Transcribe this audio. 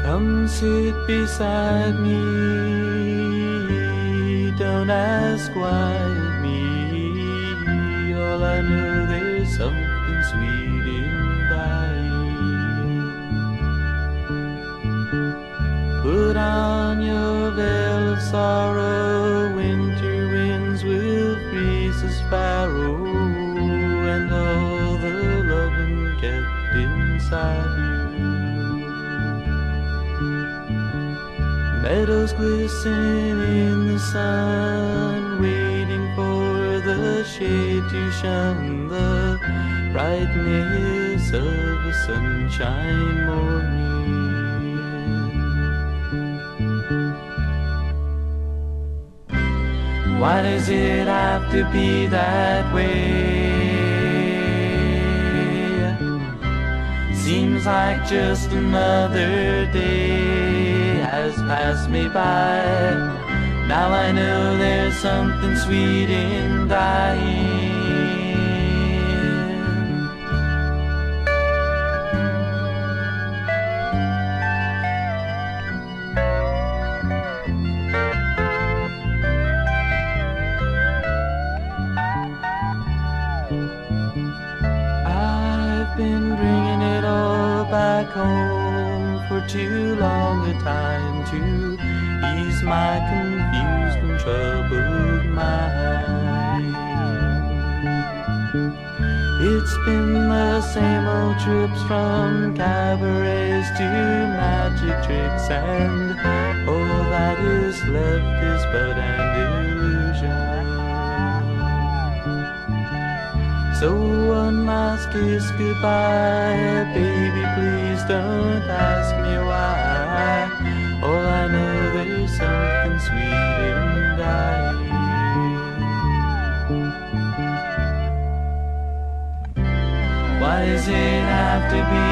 Come sit beside me, don't ask why me. All I know, there's something sweet in dying. Put on your veil of sorrow, winter winds will freeze the sparrow, and all the loving kept inside you. Meadows glisten in the sun, waiting for the shade to shun the brightness of a sunshine morning. Why does it have to be that way? Seems like just another day has passed me by. Now I know there's something sweet in dying. I've been bringing it all back home for too long a time to ease my confused and troubled mind. It's been the same old trips from cabarets to magic tricks, and all that is left is but an illusion. So one last kiss goodbye, baby, please don't ask me why. All I know, there's something sweet in dying. Why does it have to be